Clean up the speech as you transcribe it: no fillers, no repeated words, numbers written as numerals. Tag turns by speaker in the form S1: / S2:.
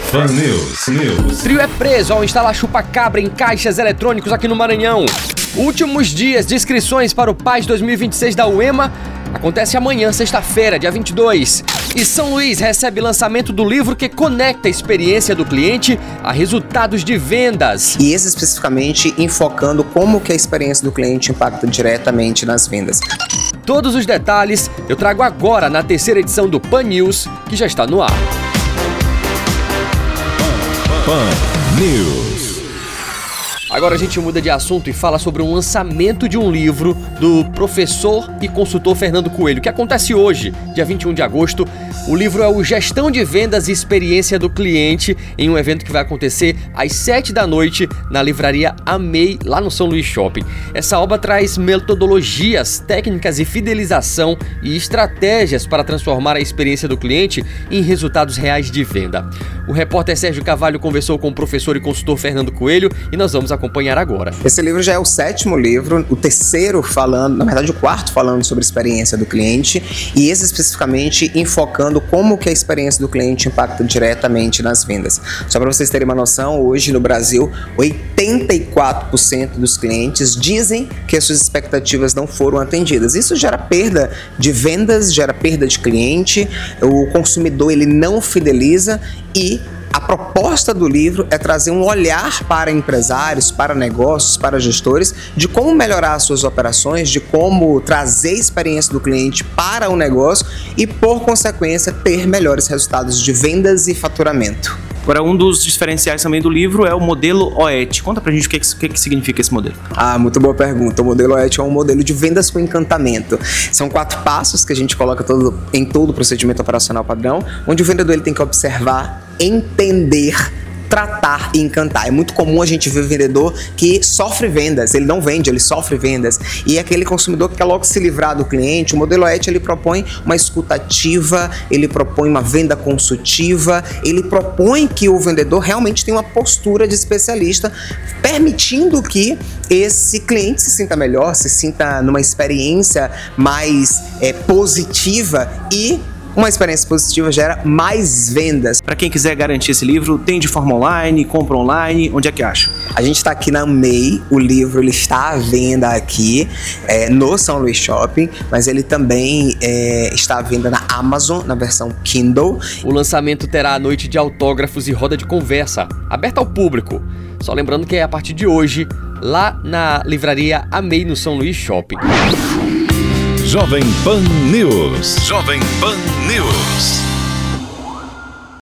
S1: Pan News.
S2: Trio é preso ao instalar chupa-cabra em caixas eletrônicos aqui no Maranhão. Últimos dias de inscrições para o PAS 2026 da UEMA acontece amanhã, sexta-feira, dia 22. E São Luís recebe lançamento do livro que conecta a experiência do cliente a resultados de vendas.
S3: E esse especificamente enfocando como que a experiência do cliente impacta diretamente nas vendas.
S2: Todos os detalhes eu trago agora na terceira edição do Pan News, que já está no ar.
S1: Pan News.
S2: Agora a gente muda de assunto e fala sobre um lançamento de um livro do professor e consultor Fernando Coelho, que acontece hoje, dia 21 de agosto. O livro é o Gestão de Vendas e Experiência do Cliente, em um evento que vai acontecer às 7 da noite na livraria Amei, lá no São Luís Shopping. Essa obra traz metodologias, técnicas e fidelização e estratégias para transformar a experiência do cliente em resultados reais de venda. O repórter Sérgio Carvalho conversou com o professor e consultor Fernando Coelho e nós vamos acompanhar agora.
S3: Esse livro já é o 7º livro, o terceiro falando, na verdade o 4º falando sobre a experiência do cliente, e esse especificamente enfocando como que a experiência do cliente impacta diretamente nas vendas. Só para vocês terem uma noção, hoje no Brasil, 84% dos clientes dizem que as suas expectativas não foram atendidas. Isso gera perda de vendas, gera perda de cliente, o consumidor ele não fideliza e a proposta do livro é trazer um olhar para empresários, para negócios, para gestores, de como melhorar as suas operações, de como trazer a experiência do cliente para o negócio e, por consequência, ter melhores resultados de vendas e faturamento.
S4: Agora, um dos diferenciais também do livro é o modelo OET. Conta pra gente o que significa esse modelo.
S3: Muito boa pergunta. O modelo OET é um modelo de vendas com encantamento. São 4 passos que a gente coloca em todo o procedimento operacional padrão, onde o vendedor ele tem que observar, entender, tratar e encantar. É muito comum a gente ver vendedor que sofre vendas, ele não vende, ele sofre vendas. E é aquele consumidor que quer logo se livrar do cliente. O modelo OET, ele propõe uma escuta ativa, ele propõe uma venda consultiva, ele propõe que o vendedor realmente tenha uma postura de especialista, permitindo que esse cliente se sinta melhor, se sinta numa experiência mais positiva e uma experiência positiva gera mais vendas.
S4: Para quem quiser garantir esse livro, tem de forma online, compra online, onde é que acha?
S3: A gente está aqui na Amei, o livro ele está à venda aqui no São Luís Shopping, mas ele também está à venda na Amazon, na versão Kindle.
S2: O lançamento terá a noite de autógrafos e roda de conversa, aberta ao público. Só lembrando que é a partir de hoje, lá na livraria Amei, no São Luís Shopping.
S1: Jovem Pan News. Jovem Pan News.